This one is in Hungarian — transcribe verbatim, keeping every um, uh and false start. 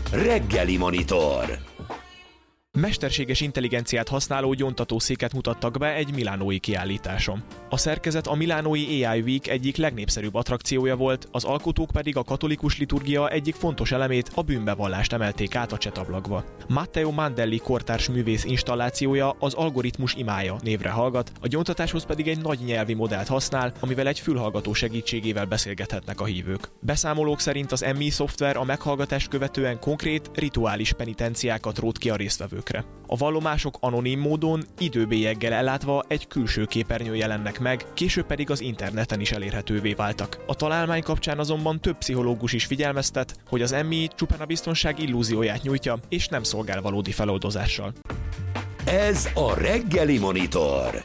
Reggeli Monitor. Mesterséges intelligenciát használó gyóntatószéket mutattak be egy milánói kiállításon. A szerkezet a Milánói á i Week egyik legnépszerűbb attrakciója volt, az alkotók pedig a katolikus liturgia egyik fontos elemét, a bűnbevallást emelték át a csetablakba. Matteo Mandelli kortárs művész installációja az Algoritmus imája névre hallgat, a gyóntatáshoz pedig egy nagy nyelvi modellt használ, amivel egy fülhallgató segítségével beszélgethetnek a hívők. Beszámolók szerint az em i szoftver a meghallgatást követően konkrét, rituális penitenciákat rót ki a résztvevőkre. A vallomások anonim módon, időbélyeggel ellátva egy külső képernyőn jelennek meg, később pedig az interneten is elérhetővé váltak. A találmány kapcsán azonban több pszichológus is figyelmeztet, hogy az em i csupán a biztonság illúzióját nyújtja, és nem szolgál valódi feloldozással. Ez a Reggeli Monitor.